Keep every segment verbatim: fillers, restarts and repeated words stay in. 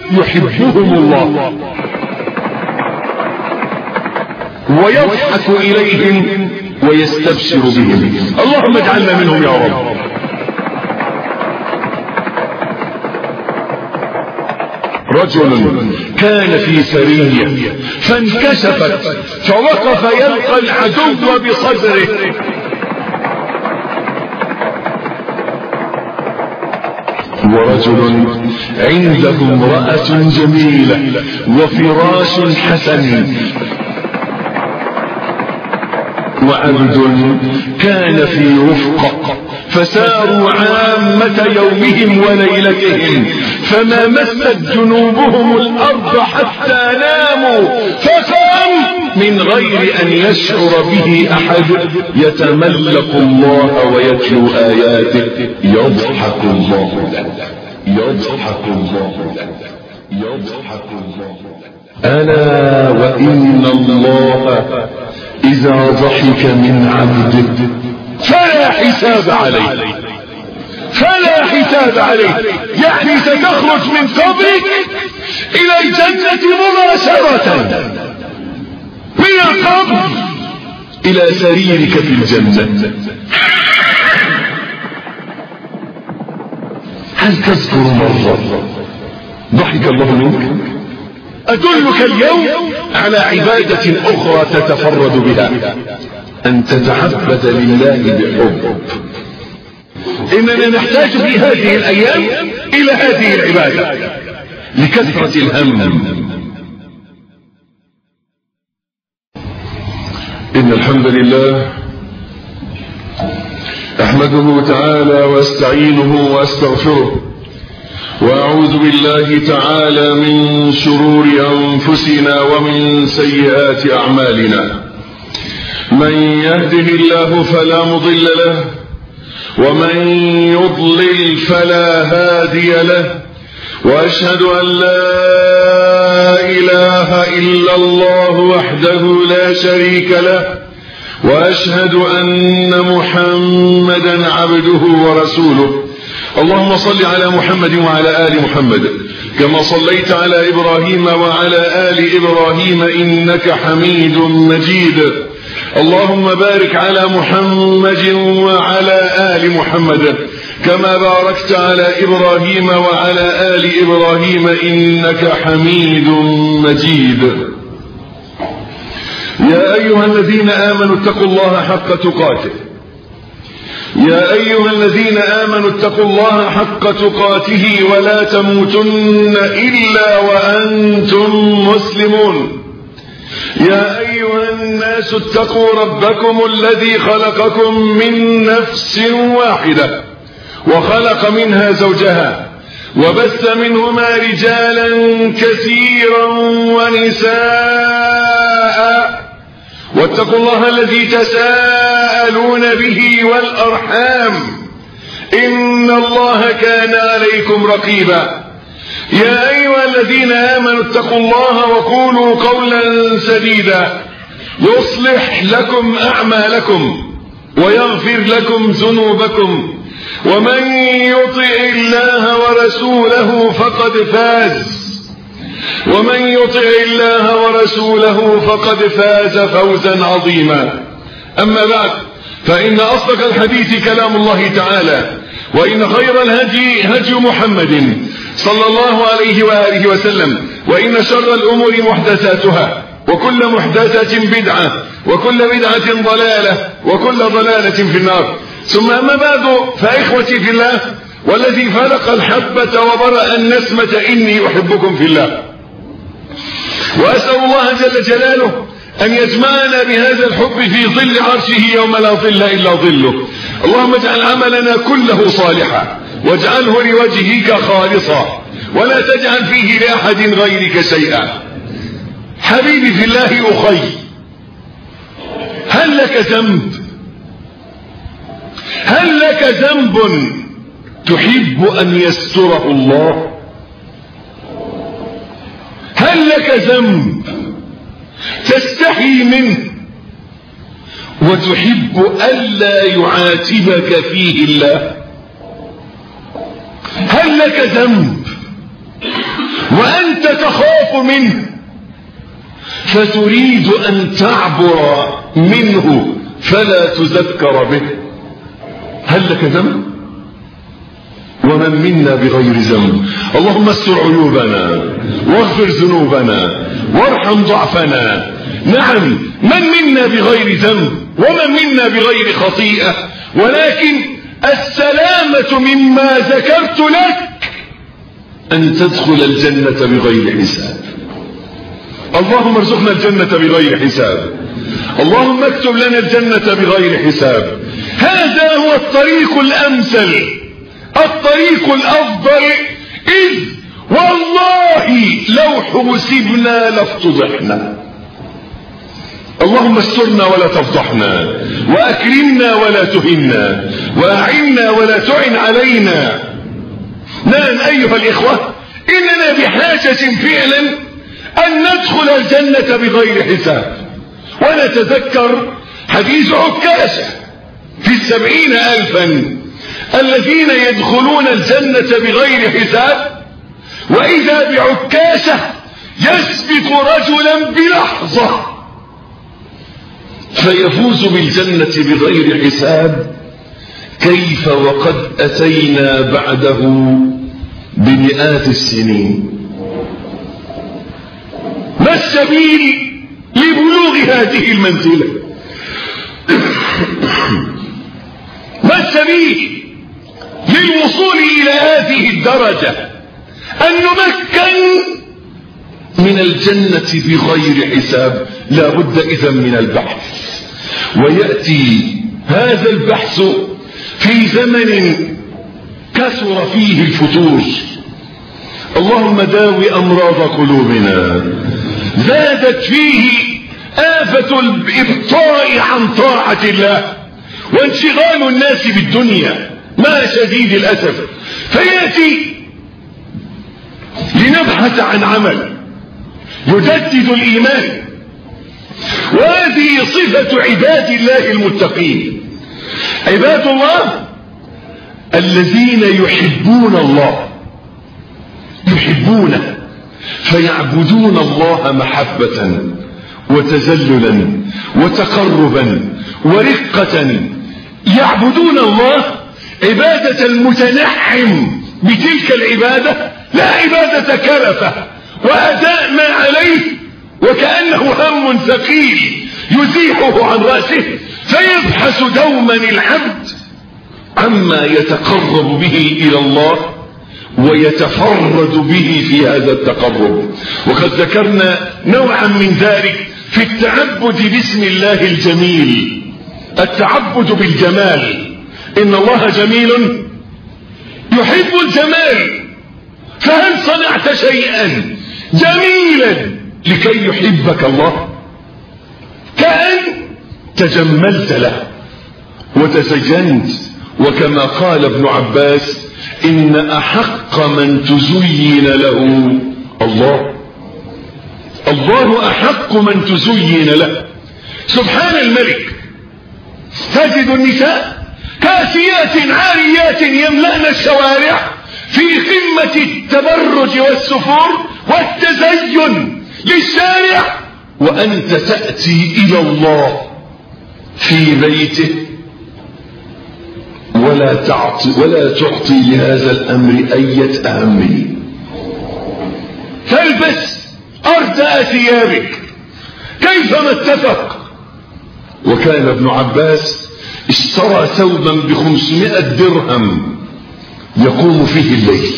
يحبهم الله ويضحك إليهم ويستبشر بهم. اللهم اجعلنا منهم يا رب. رجل كان في سرية فانكشفت فوقف يلقى العدو بصدره ورجل عنده امرأة جميلة وفراش حسن وعبد كان في رفقة فساروا عامة يومهم وليلتهم فما مست جنوبهم الأرض حتى ناموا فقام من غير أن يشعر به أحد يتملق الله ويتلو آياته يضحك الله يضحك الله يضحك الله. ألا وإن الله إذا ضحك من عبده فلا حساب عليه فلا حساب عليه. يعني ستخرج من قبرك إلى الجنة مباشرة من القبر إلى سريرك في الجنة. هل تذكر مرة ضحك الله منك؟ أدلك اليوم على عبادة أخرى تتفرد بها، أن تتعبد لله بحب. إننا نحتاج في هذه الأيام إلى هذه العبادة لكثرة الهم. إن الحمد لله أحمده تعالى واستعينه واستغفره وأعوذ بالله تعالى من شرور أنفسنا ومن سيئات أعمالنا. من يهده الله فلا مضل له ومن يضلل فلا هادي له وأشهد أن لا إله إلا الله وحده لا شريك له وأشهد أن محمدا عبده ورسوله. اللهم صل على محمد وعلى آل محمد كما صليت على إبراهيم وعلى آل إبراهيم إنك حميد مجيد. اللهم بارك على محمد وعلى آل محمد كما باركت على إبراهيم وعلى آل إبراهيم إنك حميد مجيد. يا أيها الذين آمنوا اتقوا الله حق تقاته يا أيها الذين آمنوا اتقوا الله حق تقاته ولا تموتن إلا وأنتم مسلمون. يا أيها الناس اتقوا ربكم الذي خلقكم من نفس واحدة وخلق منها زوجها وبث منهما رجالا كثيرا ونساء واتقوا الله الذي تساءلون به والأرحام إن الله كان عليكم رقيبا. يا أيها الذين آمنوا اتقوا الله وقولوا قولا سديدا يصلح لكم أعمالكم ويغفر لكم ذنوبكم ومن يطع الله ورسوله فقد فاز ومن يطع الله ورسوله فقد فاز فوزا عظيما. أما بعد فإن أصدق الحديث كلام الله تعالى وإن خير الهدي هدي محمد صلى الله عليه وآله وسلم وإن شر الأمور محدثاتها وكل محدثة بدعة وكل بدعة ضلالة وكل ضلالة في النار. ثم أما بعد فإخوتي في الله والذي فلق الحبة وبرأ النسمة إني أحبكم في الله وأسأل الله جل جلاله أن يجمعنا بهذا الحب في ظل عرشه يوم لا ظل إلا ظله. اللهم اجعل عملنا كله صالحا واجعله لوجهك خالصا ولا تجعل فيه لأحد غيرك شيئا. حبيبي في الله أخي، هل لك ذنب هل لك ذنب تحب أن يستره الله؟ هل لك ذنب تستحي منه وتحب ألا يعاتبك فيه الله؟ هل لك ذنب وأنت تخاف منه فتريد أن تعبر منه فلا تذكر به. هل لك ذنب؟ ومن منا بغير ذنب؟ اللهم استر عيوبنا واغفر ذنوبنا وارحم ضعفنا. نعم، من منا بغير ذنب ومن منا بغير خطيئة، ولكن السلامة مما ذكرت لك أن تدخل الجنة بغير حساب. اللهم ارزقنا الجنة بغير حساب، اللهم اكتب لنا الجنة بغير حساب. هذا هو الطريق الأمثل، الطريق الأفضل، إذ والله لو حسبنا لافتضحنا. اللهم استرنا ولا تفضحنا، وأكرمنا ولا تهنا، وأعنا ولا تعن علينا. نعم أيها الإخوة، إننا بحاجة فعلا أن ندخل الجنة بغير حساب. ونتذكر حديث عكاشة في السبعين ألفا الذين يدخلون الجنة بغير حساب، وإذا بعكاشة يسبق رجلا بلحظة فيفوز بالجنة بغير حساب. كيف وقد أتينا بعده بمئات السنين؟ ما السبيل لبلوغ هذه المنزلة؟ ما السبيل للوصول إلى هذه الدرجة أن نمكن من الجنة بغير حساب؟ لا بد إذن من البحث، ويأتي هذا البحث في زمن كثر فيه الفتور. اللهم داوي أمراض قلوبنا. زادت فيه آفة الإبطاء عن طاعة الله وانشغال الناس بالدنيا مع شديد الأسف. فيأتي لنبحث عن عمل يجدد الإيمان، وهذه صفة عباد الله المتقين. عباد الله الذين يحبون الله، يحبونه فيعبدون الله محبة وتذللا وتقربا ورقة. يعبدون الله عبادة المتنعم بتلك العبادة، لا عبادة كلفة وأداء ما عليه وكأنه هم ثقيل يزيحه عن رأسه. فيبحث دوما العبد عما يتقرب به إلى الله ويتفرد به في هذا التقرب. وقد ذكرنا نوعا من ذلك في التعبد باسم الله الجميل، التعبد بالجمال. إن الله جميل يحب الجمال، فهل صنعت شيئا جميلا لكي يحبك الله؟ كأن تجملت له وتزينت. وكما قال ابن عباس: إن أحق من تزين له الله، الله أحق من تزين له. سبحان الملك، تجد النساء كاسيات عاريات يملأن الشوارع في قمة التبرج والسفور والتزين للشارع، وأنت تأتي إلى الله في بيته ولا تعطي ولا تعطي لهذا الأمر أي أهمية. تلبس أردأ ثيابك كيفما اتفق. وكان ابن عباس اشترى ثوبا بخمسمائة درهم يقوم فيه الليل،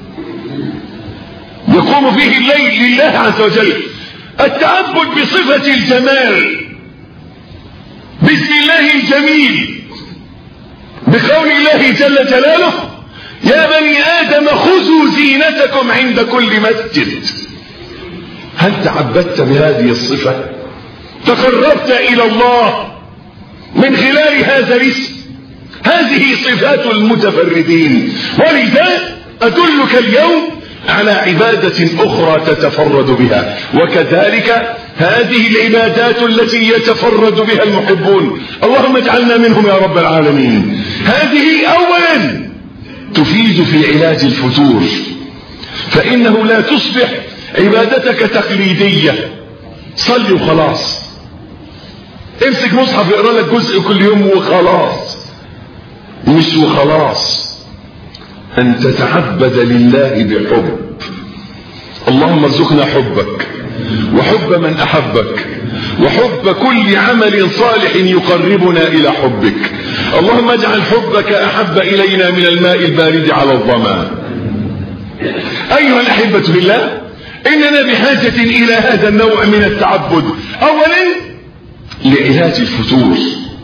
يقوم فيه الليل لله عز وجل. التعبد بصفة الجمال باسم الله الجميل، بقول الله جل جلاله: يا بني آدم خذوا زينتكم عند كل مسجد. هل تعبدت بهذه الصفة؟ تقربت إلى الله من خلال هذا الاسم؟ هذه صفات المتفردين. ولذا أدلك اليوم على عبادة أخرى تتفرد بها، وكذلك هذه العبادات التي يتفرد بها المحبون. اللهم اجعلنا منهم يا رب العالمين. هذه أولا تفيد في علاج الفتور، فإنه لا تصبح عبادتك تقليدية، صلي وخلاص، امسك مصحف اقرا لك جزء كل يوم وخلاص، مش وخلاص. أن تتعبد لله بحب. اللهم ارزقنا حبك وحب من أحبك وحب كل عمل صالح يقربنا إلى حبك. اللهم اجعل حبك أحب إلينا من الماء البارد على الظما. أيها الأحبة بالله، إننا بحاجة إلى هذا النوع من التعبد. أولا لعلاج الفتور،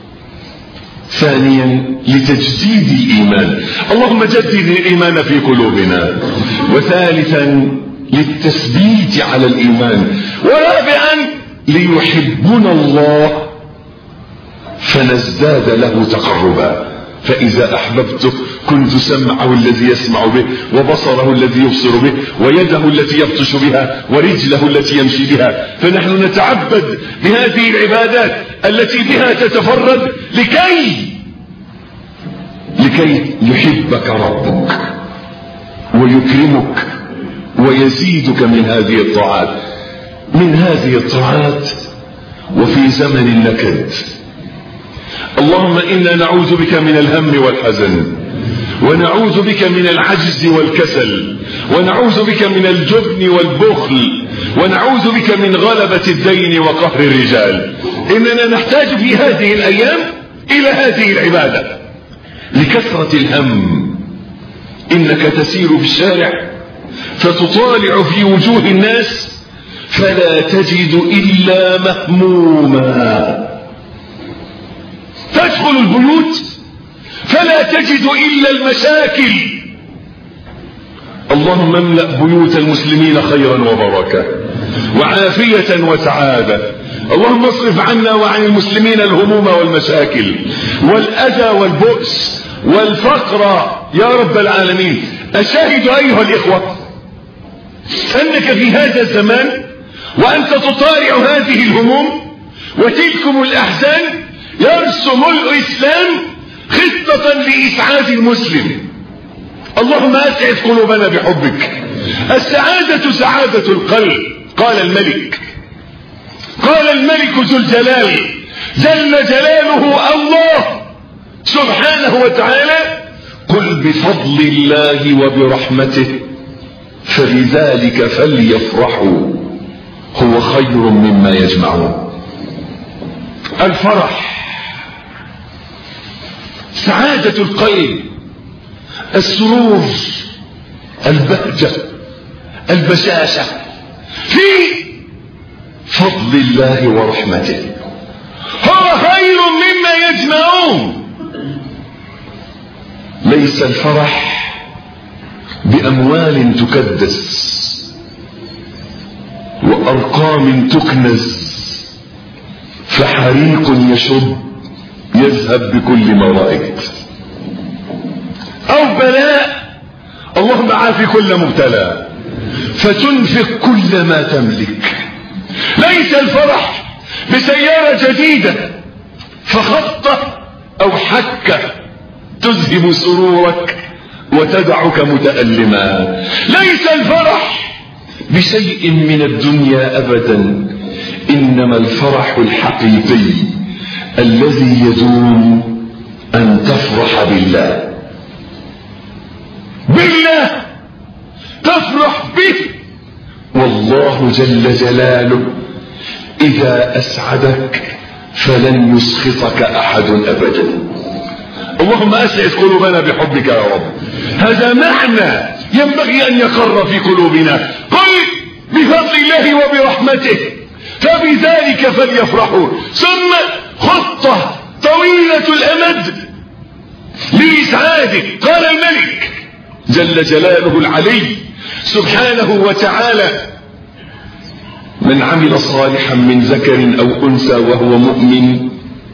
ثانيا لتجديد الإيمان، اللهم جدد الإيمان في قلوبنا، وثالثا للتثبيت على الإيمان، ورابعا ليحبنا الله فنزداد له تقربا. فإذا أحببته كنت سمعه الذي يسمع به، وبصره الذي يبصر به، ويده التي يبطش بها، ورجله التي يمشي بها. فنحن نتعبد بهذه العبادات التي بها تتفرد لكي لكي يحبك ربك ويكرمك ويزيدك من هذه الطاعات. من هذه الطاعات وفي زمن النكد، اللهم إنا نعوذ بك من الهم والحزن، ونعوذ بك من العجز والكسل، ونعوذ بك من الجبن والبخل، ونعوذ بك من غلبة الدين وقهر الرجال. إننا نحتاج في هذه الأيام إلى هذه العبادة لكثرة الهم. إنك تسير في الشارع فتطالع في وجوه الناس فلا تجد إلا مهموما، تدخل البيوت فلا تجد إلا المشاكل. اللهم املأ بيوت المسلمين خيرا وبركة وعافية وسعادة. اللهم اصرف عنا وعن المسلمين الهموم والمشاكل والأذى والبؤس والفقر يا رب العالمين. أشاهد أيها الإخوة أنك في هذا الزمان وأنت تطالع هذه الهموم وتلكم الأحزان يرسم الإسلام خطة لإسعاد المسلم. اللهم أسعد قلوبنا بحبك. السعادة سعادة القلب. قال الملك قال الملك ذو الجلال جل جلاله الله سبحانه وتعالى: قل بفضل الله وبرحمته فبذلك فليفرحوا هو خير مما يجمعون. الفرح سعادة القلب، السرور، البهجة، البشاشة في فضل الله ورحمته، هو خير مما يجمعون. ليس الفرح بأموال تكدس وأرقام تكنز فحريق يشب يذهب بكل ما رأيت، أو بلاء اللهم عافي كل مبتلى فتنفق كل ما تملك. ليس الفرح بسيارة جديدة فخطة أو حكة تذهب سرورك وتدعك متألما. ليس الفرح بشيء من الدنيا أبدا، إنما الفرح الحقيقي الذي يدوم أن تفرح بالله بالله تفرح به. والله جل جلاله إذا أسعدك فلن يسخطك أحد أبدا. اللهم أسعد قلوبنا بحبك يا رب. هذا معنى ينبغي أن يقر في قلوبنا. قل بفضل الله وبرحمته فبذلك فليفرحوا. ثم خطة طويلة الأمد لإسعادك. قال الملك جل جلاله العلي سبحانه وتعالى: من عمل صالحا من ذكر أو أنثى وهو مؤمن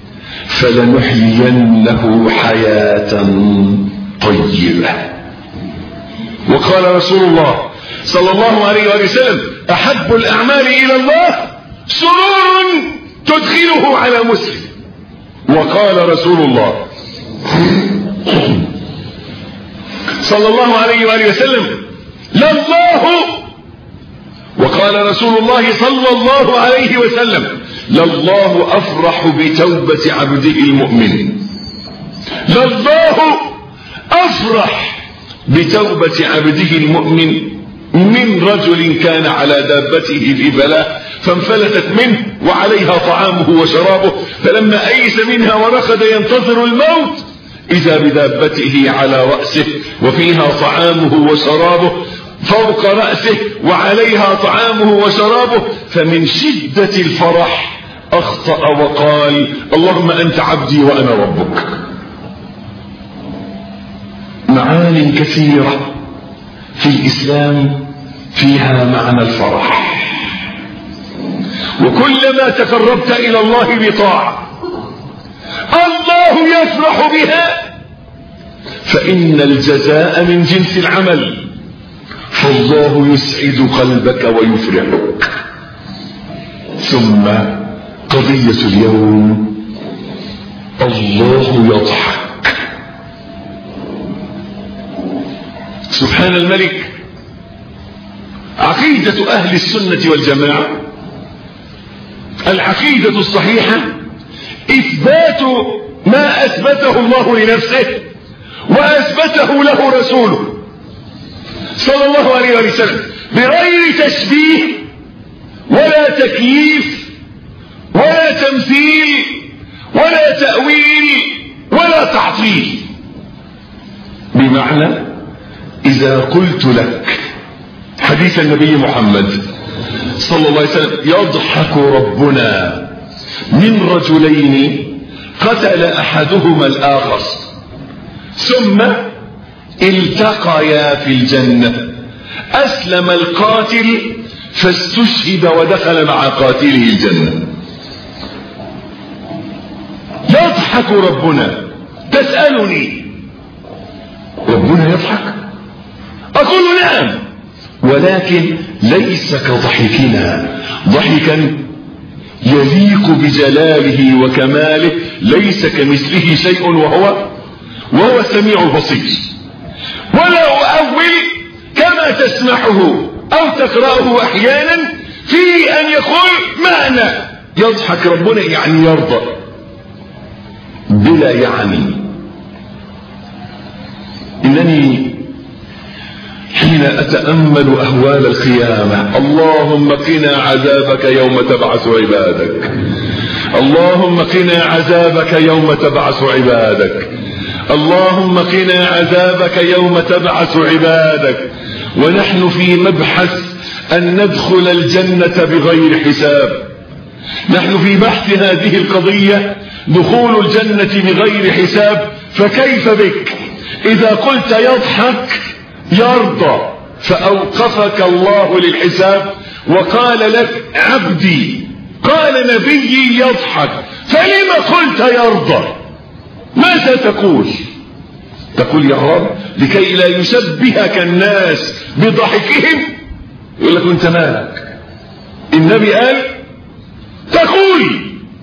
فلنحيينه حياة طيبة. وقال رسول الله صلى الله عليه وسلم: أحب الأعمال إلى الله سرور تدخله على مسلم. وقال رسول الله صلى الله عليه وآله وسلم: لله. وقال رسول الله صلى الله عليه وسلم: لله أفرح بتوبة عبده المؤمن. لله أفرح بتوبة عبده المؤمن من رجل كان على دابته في بلاء فانفلتت منه وعليها طعامه وشرابه، فلما أيس منها ورقد ينتظر الموت إذا بدابته على رأسه وفيها طعامه وشرابه فوق رأسه وعليها طعامه وشرابه، فمن شدة الفرح أخطأ وقال: اللهم أنت عبدي وأنا ربك. معان كثيرة في الإسلام فيها معنى الفرح، وكلما تقربت إلى الله بطاعة الله يفرح بها، فإن الجزاء من جنس العمل، فالله يسعد قلبك ويفرحك. ثم قضية اليوم: الله يضحك. سبحان الملك. عقيدة أهل السنة والجماعة، العقيدة الصحيحة، إثبات ما أثبته الله لنفسه وأثبته له رسوله صلى الله عليه وسلم، بغير تشبيه ولا تكييف ولا تمثيل ولا تأويل ولا تعطيل. بمعنى إذا قلت لك حديث النبي محمد صلى الله عليه وسلم: يضحك ربنا من رجلين قتل أحدهما الآخر ثم التقيا في الجنة، أسلم القاتل فاستشهد ودخل مع قاتله الجنة. يضحك ربنا. تسألني: ربنا يضحك؟ أقول نعم، ولكن ليس كضحكنا، ضحكا يليق بجلاله وكماله، ليس كمثله شيء وهو وهو السميع البصير. ولا أؤول كما تسمعه أو تقرأه أحيانا في أن يقول معنى يضحك ربنا يعني يرضى، بلا يعني. إنني حين أتأمل أهوال القيامة: اللهم قنا عذابك يوم تبعث عبادك، اللهم قنا عذابك يوم تبعث عبادك، اللهم قنا عذابك يوم تبعث عبادك، ونحن في مبحث أن ندخل الجنة بغير حساب. نحن في بحث هذه القضية، دخول الجنة بغير حساب. فكيف بك إذا قلت يضحك يرضى، فأوقفك الله للحساب وقال لك عبدي، قال نبيي يضحك، فلما قلت يرضى؟ ماذا تقول؟ تقول: يا رب لكي لا يشبهك الناس بضحكهم. يقول لك: انت مالك؟ النبي قال تقول.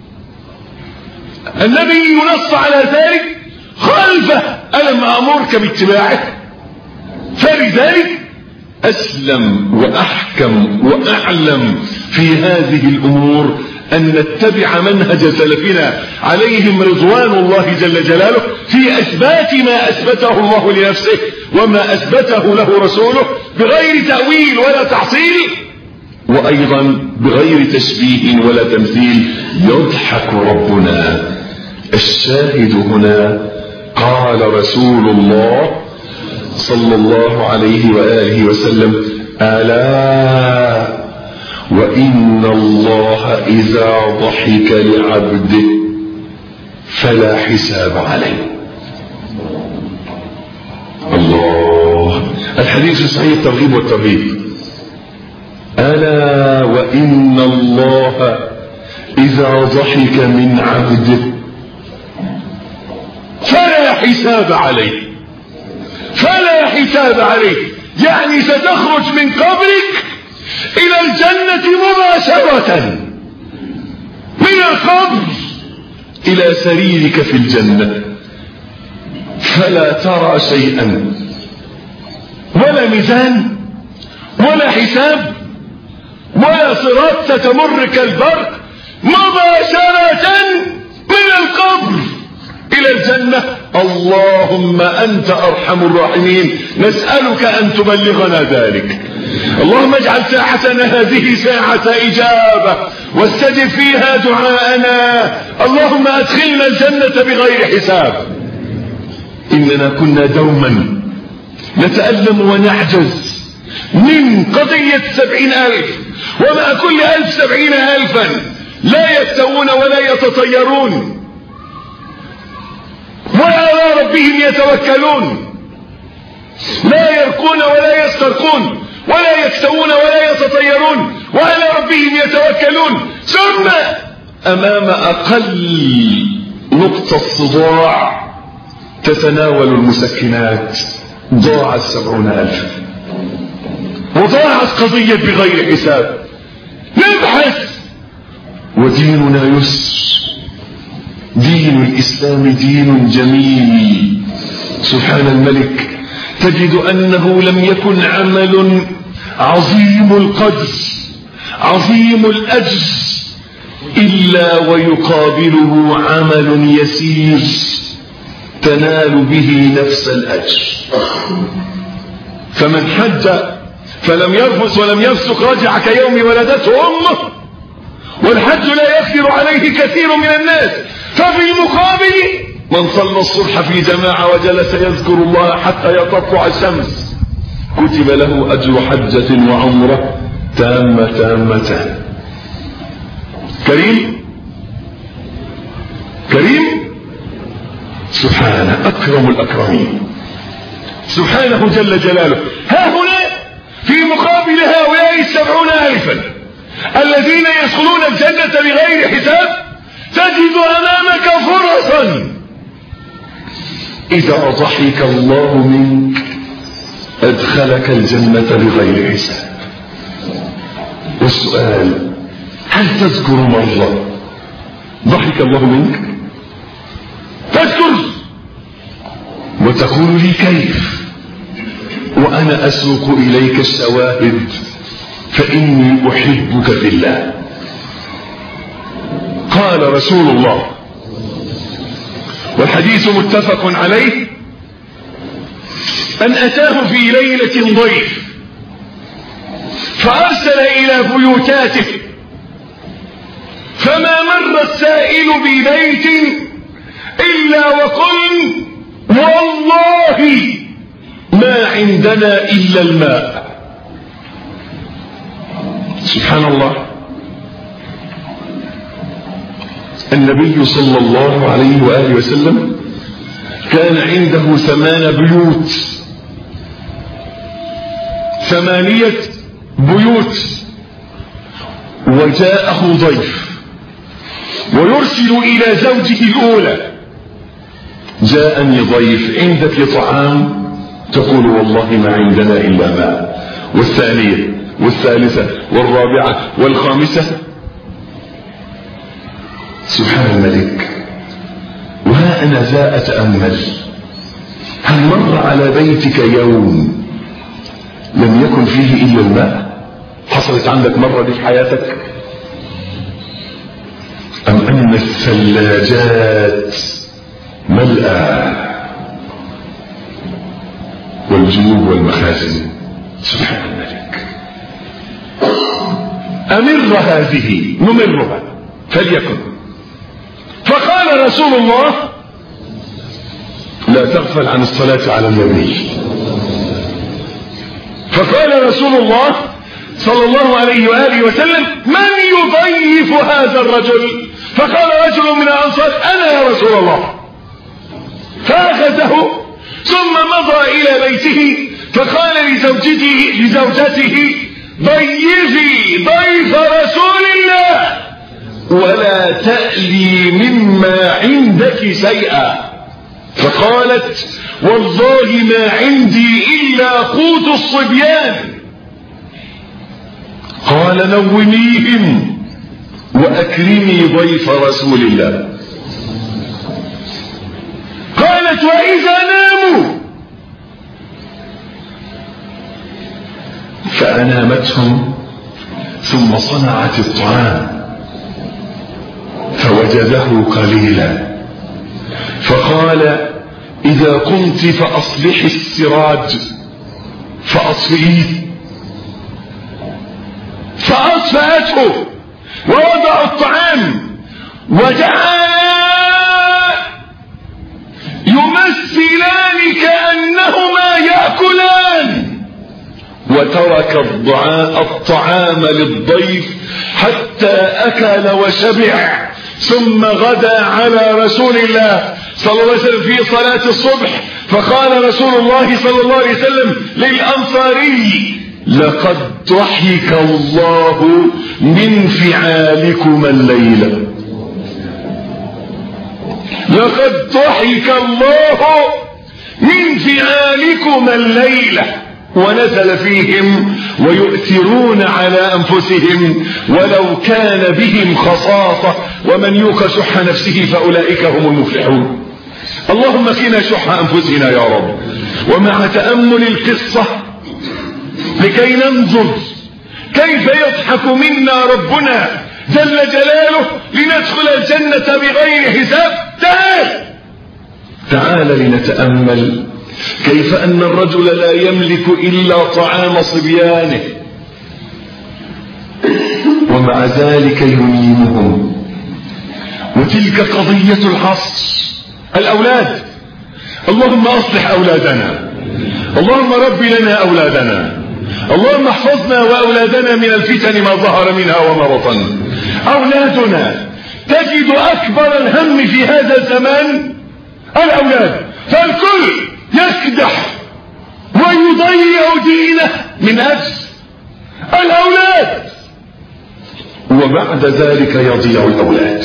النبي ينص على ذلك خلفه: ألم أمرك باتباعه؟ فلذلك أسلم وأحكم وأعلم في هذه الأمور أن نتبع منهج سلفنا عليهم رضوان الله جل جلاله في إثبات ما أثبته الله لنفسه وما أثبته له رسوله، بغير تأويل ولا تعطيل، وأيضا بغير تشبيه ولا تمثيل. يضحك ربنا. الشاهد هنا: قال رسول الله صلى الله عليه وآله وسلم: ألا وإن الله إذا ضحك لعبده فلا حساب عليه. الله. الحديث الصحيح الترغيب والترهيب: ألا وإن الله إذا ضحك من عبده فلا حساب عليه. فلا حساب عليه يعني ستخرج من قبرك إلى الجنة مباشرة، من القبر إلى سريرك في الجنة، فلا ترى شيئا، ولا ميزان ولا حساب ولا صراط ستمر كالبرق مباشرة من القبر إلى الجنة. اللهم أنت أرحم الراحمين، نسألك أن تبلغنا ذلك. اللهم اجعل ساعتنا هذه ساعة إجابة واستجب فيها دعاءنا. اللهم أدخلنا الجنة بغير حساب. إننا كنا دوما نتألم ونعجز من قضية سبعين ألف، ومع كل ألف سبعين ألفا لا يكتوون ولا يتطيرون وعلى ربهم يتوكلون، لا يرقون ولا يسترقون ولا يكتوون ولا يتطيرون وعلى ربهم يتوكلون. ثم أمام أقل نقطة صداع تتناول المسكنات ضاعت سبعون ألف، وضاعت قضية بغير حساب. نبحث وديننا يسر، دين الإسلام دين جميل. سبحان الملك، تجد أنه لم يكن عمل عظيم القدر عظيم الأجر إلا ويقابله عمل يسير تنال به نفس الأجر. فمن حج فلم يرفث ولم يفسق رجع كيوم ولدته أمه، والحج لا يقدر عليه كثير من الناس. ففي المقابل من صلى الصبح في جماعة وجلس يذكر الله حتى يطلع الشمس كتب له أجر حجة وعمرة تامة تامة. كريم كريم سبحانه، أكرم الأكرمين سبحانه جل جلاله. ها هنا في مقابل هؤلاء السبعون ألفا الذين يدخلون الجنة بغير حساب تجد أمامك فرصا إذا ضحك الله منك أدخلك الجنة بغير حساب. والسؤال، هل تذكر مرة ضحك الله منك؟ تذكر وتقول لي كيف وأنا أسوق إليك الشواهد فإني أحبك في الله. قال رسول الله، والحديث متفق عليه، أن أتاه في ليلة ضيف فأرسل إلى بيوتاته، فما مر السائل ببيت إلا وقل والله ما عندنا إلا الماء. سبحان الله. النبي صلى الله عليه وآله وسلم كان عنده ثمان بيوت، ثمانية بيوت، وجاءه ضيف ويرسل إلى زوجه الأولى: جاءني ضيف عندك طعام؟ تقول والله ما عندنا إلا ماء. والثانية والثالثة والرابعة والخامسة. سبحان الملك. وها أنا ذا أتأمل، هل مر على بيتك يوم لم يكن فيه إلا الماء؟ حصلت عندك مرة دي في حياتك؟ أم أن الثلاجات ملأى والجيوب والمخازن؟ سبحان الملك. أمر هذه نمرها فليكن. فقال رسول الله: لا تغفل عن الصلاة على النبي. فقال رسول الله صلى الله عليه وآله وسلم: من يضيف هذا الرجل؟ فقال رجل من الأنصار: أنا يا رسول الله. فأخذه ثم مضى إلى بيته فقال لزوجته لزوجته: ضيفي ضيف رسول الله ولا تألي مما عندك شيئا. فقالت: والله ما عندي إلا قوت الصبيان. قال: نوميهم وأكرمي ضيف رسول الله. قالت: وإذا ناموا؟ فأنامتهم ثم صنعت الطعام فوجده قليلا فقال إذا قمت فأصلحي السراج فأطفئيه فأطفأته ووضع الطعام وجعل يمثلان كأنهما يأكلان وترك الطعام للضيف حتى أكل وشبع ثم غدا على رسول الله صلى الله عليه وسلم في صلاة الصبح فقال رسول الله صلى الله عليه وسلم للأنصاري لقد ضحك الله من فعالكما الليلة لقد ضحك الله من فعالكما الليلة ونزل فيهم ويؤثرون على أنفسهم ولو كان بهم خصاصة ومن يوق شح نفسه فأولئك هم المفلحون. اللهم قنا شح أنفسنا يا رب. ومع تأمل القصة لكي ننظر كيف يضحك منا ربنا جل جلاله لندخل الجنة بغير حساب. تعال تعال لنتأمل كيف أن الرجل لا يملك إلا طعام صبيانه ومع ذلك ينيمهم. وتلك قضية العصر الأولاد. اللهم أصلح أولادنا، اللهم رب لنا أولادنا، اللهم احفظنا وأولادنا من الفتن ما ظهر منها وما بطن. أولادنا تجد أكبر الهم في هذا الزمان الأولاد، فالكل يكدح ويضيع دينه من أجل الأولاد وبعد ذلك يضيع الأولاد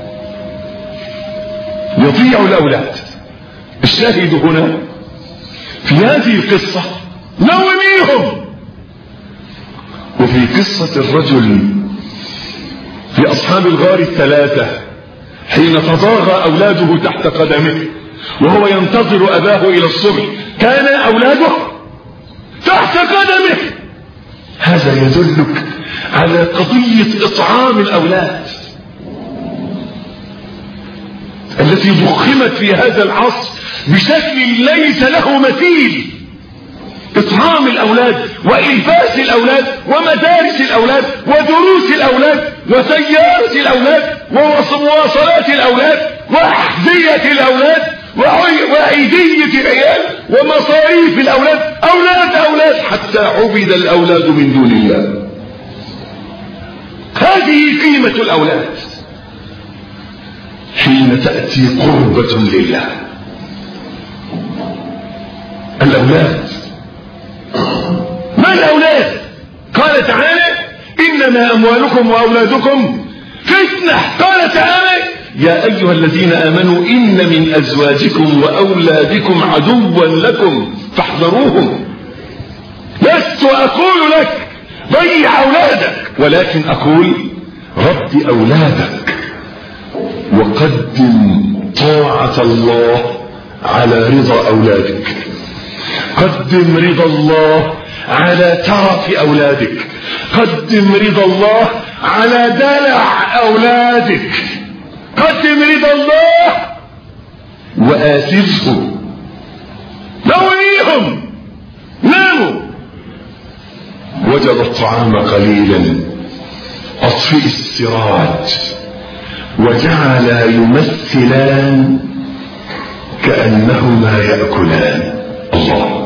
يضيع الأولاد. الشاهد هنا في هذه القصة نوميهم. وفي قصة الرجل في أصحاب الغار الثلاثة حين تضاغى أولاده تحت قدمه وهو ينتظر أباه إلى الصبح كان أولاده تحت قدمه. هذا يدلك على قضية إطعام الأولاد التي ضخمت في هذا العصر بشكل ليس له مثيل. إطعام الأولاد وإلباس الأولاد ومدارس الأولاد ودروس الأولاد وسيارة الأولاد ومواصلات الأولاد وأحذية الأولاد وعيدية العيال ومصاريف الأولاد. أولاد أولاد حتى عبد الأولاد من دون الله. هذه قيمة الأولاد حين تأتي قربة لله. الأولاد ما الأولاد؟ قال تعالى إنما أموالكم وأولادكم فتنة. قال تعالى يا أيها الذين آمنوا إن من أزواجكم وأولادكم عدوا لكم فاحذروهم. لست أقول لك ضيع أولادك ولكن أقول رب أولادك وقدم طاعة الله على رضا أولادك. قدم رضا الله على ترف أولادك. قدم رضا الله على دلع أولادك. قدم رضا الله وآثره. نويهم ناموا. وجد الطعام قليلا أطفئ السراج وجعل يمثلان كأنهما يأكلان. الله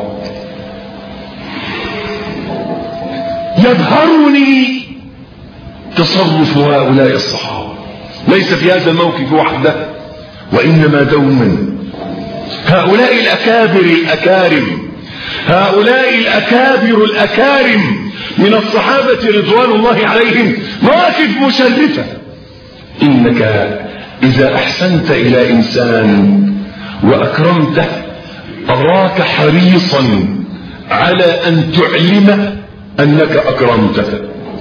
يبهرني تصرف هؤلاء الصحابة ليس في هذا الموقف وحده وإنما دوما. هؤلاء الأكابر الأكارم هؤلاء الأكابر الأكارم من الصحابة رضوان الله عليهم مواقف مشرفة. إنك إذا أحسنت إلى إنسان وأكرمته أراك حريصا على أن تعلمه أنك أكرمته.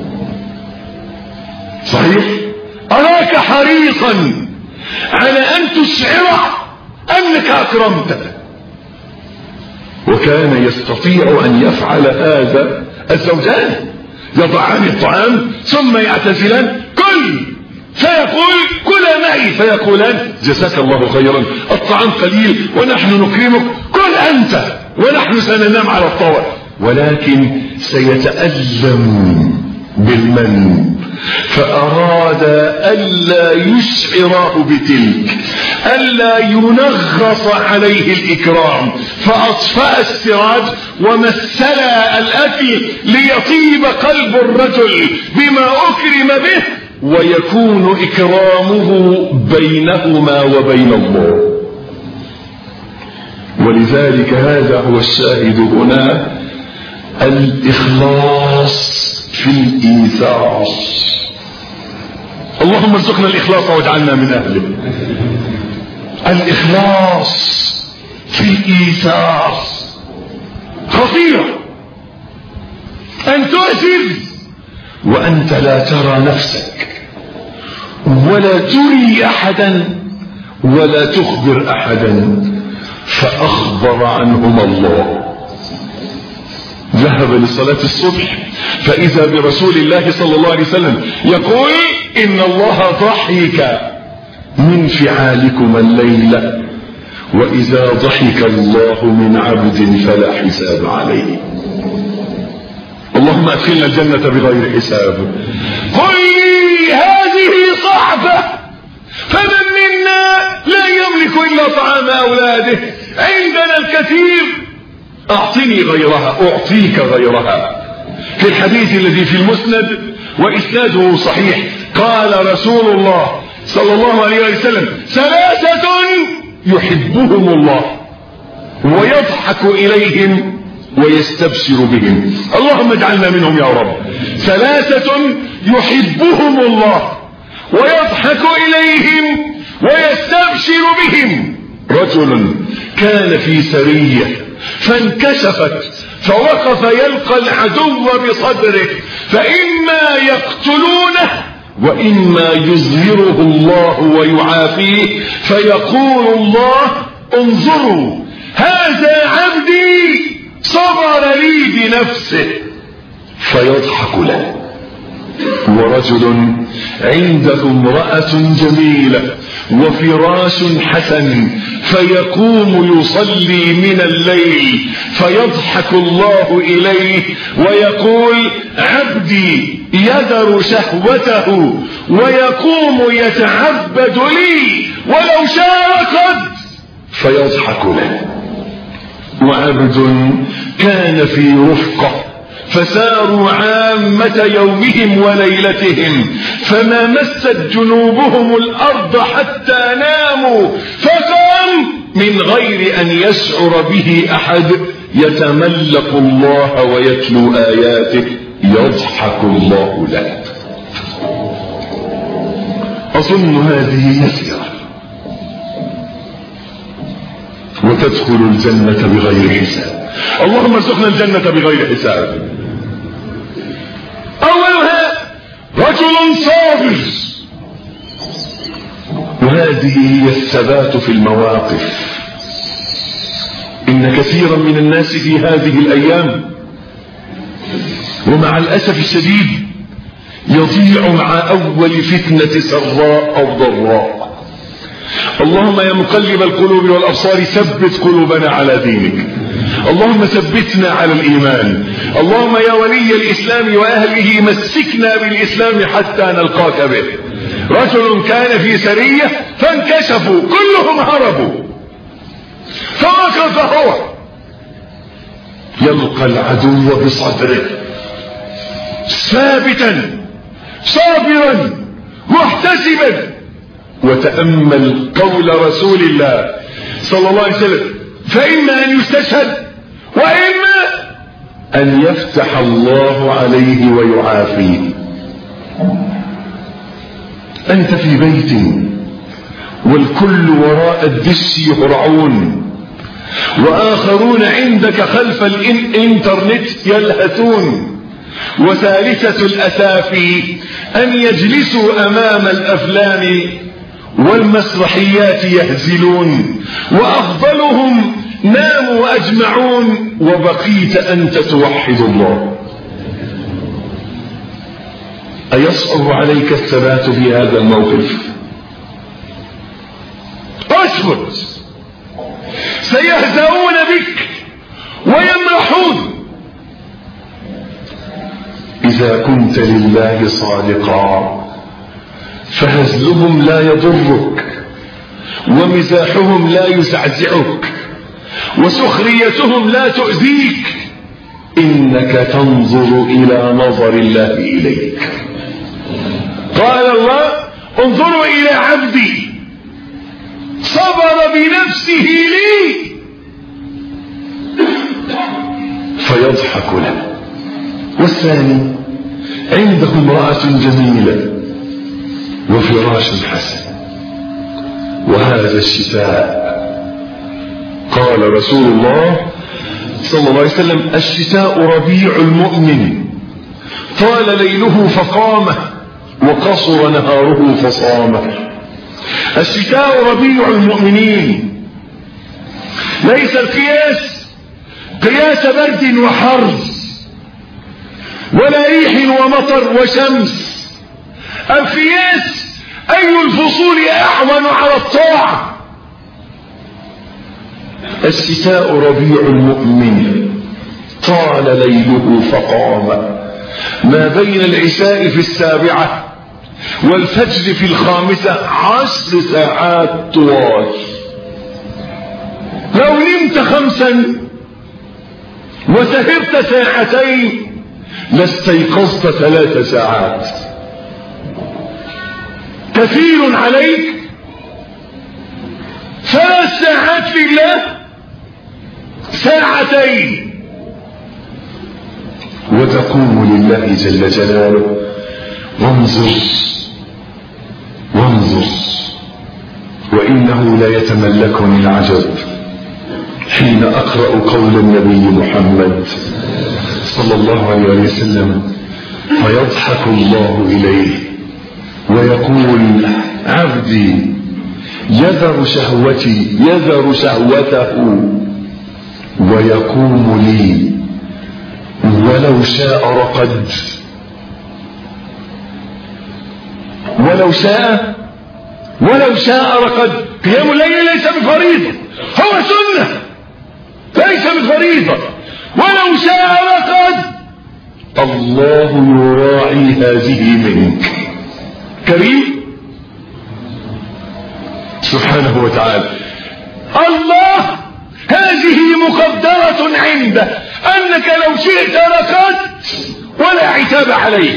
صحيح؟ أراك حريصا على أن تشعر أنك أكرمته. وكان يستطيع أن يفعل هذا الزوجان يضعان الطعام ثم يعتزلان كل فيقول كل معي فيقولان جزاك الله خيرا الطعام قليل ونحن نكرمك كل أنت ونحن سننام على الطاولة، ولكن سيتألم بالمن فأراد ألا يشعره بتلك، ألا ينغص عليه الإكرام، فأطفأ السراج ومثلا الأكل ليطيب قلب الرجل بما أكرم به ويكون إكرامه بينهما وبين الله. ولذلك هذا هو الشاهد هنا، الإخلاص في الإيثار. اللهم ارزقنا الإخلاص واجعلنا من أهله. الإخلاص في الإيثار خطير، أن تؤثر وأنت لا ترى نفسك ولا تري أحدا ولا تخبر أحدا، فأخبر عنهم الله. ذهب لصلاة الصبح فإذا برسول الله صلى الله عليه وسلم يقول إن الله ضحك من فعالكم الليلة، وإذا ضحك الله من عبد فلا حساب عليه. اللهم أدخلنا الجنة بغير حساب. قل لي هذه صعبة، فمن منا لا يملك إلا طعام أولاده، عندنا الكثير، أعطني غيرها أعطيك غيرها. في الحديث الذي في المسند وإسناده صحيح قال رسول الله صلى الله عليه وسلم ثلاثة يحبهم الله ويضحك إليهم ويستبشر بهم. اللهم اجعلنا منهم يا رب. ثلاثة يحبهم الله ويضحك إليهم ويستبشر بهم: رجل كان في سرية فانكشفت فوقف يلقى العدو بصدره، فإما يقتلونه وإما يظهره الله ويعافيه، فيقول الله: انظروا هذا عبدي صبر لي بنفسه، فيضحك له. ورجل عنده امرأة جميلة وفراش حسن فيقوم يصلي من الليل، فيضحك الله إليه ويقول: عبدي يذر شهوته ويقوم يتعبد لي ولو شاء ركض، فيضحك له. وعبد كان في رفقة فساروا عامة يومهم وليلتهم فما مست جنوبهم الأرض حتى ناموا، فقام من غير أن يشعر به أحد يتملق الله ويتلو آياته، يضحك الله له. أظن هذه يسيرة وتدخل الجنة بغير حساب. اللهم ارزقنا الجنة بغير حساب. أولها رجل صابر، وهذه هي الثبات في المواقف. إن كثيرا من الناس في هذه الأيام ومع الأسف الشديد يضيع مع أول فتنة سراء أو ضراء. اللهم يا مقلب القلوب والأبصار ثبت قلوبنا على دينك. اللهم ثبتنا على الإيمان. اللهم يا ولي الإسلام وأهله مسكنا بالإسلام حتى نلقاك به. رجل كان في سرية فانكشفوا كلهم هربوا، فوقف هو يلقى العدو بصدره ثابتا صابرا محتسبا. وتأمل قول رسول الله صلى الله عليه وسلم: فإما أن يستشهد وإما أن يفتح الله عليه ويعافيه. أنت في بيت والكل وراء الدش يهرعون، وآخرون عندك خلف الإنترنت يلهثون. وثالثة الأسافي أن يجلسوا أمام الأفلام والمسرحيات يهزلون، وأفضلهم ناموا أجمعون وبقيت أنت توحد الله. أيصعب عليك الثبات في هذا الموقف؟ اثبت. سيهزؤون بك ويمرحون. إذا كنت لله صادقا فهزلهم لا يضرك، ومزاحهم لا يزعزعك، وسخريتهم لا تؤذيك، إنك تنظر إلى نظر الله إليك. قال الله: انظروا إلى عبدي صبر بنفسه لي فيضحك له. والثاني: عنده امرأة جميلة وفراش حسن، وهذا الشتاء. قال رسول الله صلى الله عليه وسلم: الشتاء ربيع المؤمن، طال ليله فقامه وقصر نهاره فصامه. الشتاء ربيع المؤمنين. ليس القياس قياس برد وحر، ولا ريح ومطر وشمس. القياس أي الفصول أعون على الطاعة. الشتاء ربيع المؤمن، طال ليله فقام. ما بين العشاء في السابعة والفجر في الخامسة عشر ساعات طوال. لو نمت خمسا وسهرت ساعتين لاستيقظت ثلاث ساعات. كثير عليك ثلاث ساعات في الله، ساعتين وتقوم لله جل جلاله. وانظر وانظر وإنه لا يتملكني العجب حين أقرأ قول النبي محمد صلى الله عليه وسلم: فيضحك الله إليه ويقول: عبدي يذر شهوتي يذر شهوته ويقوم لي ولو شاء رقد. ولو شاء ولو شاء رقد. قيام الليل ليس بفريضة، هو سنة ليس بفريضة. ولو شاء رقد. الله يراعي هذه منك. كريم سبحانه وتعالى. الله هذه مقدرة عنده أنك لو شئت رقدت ولا عتاب عليك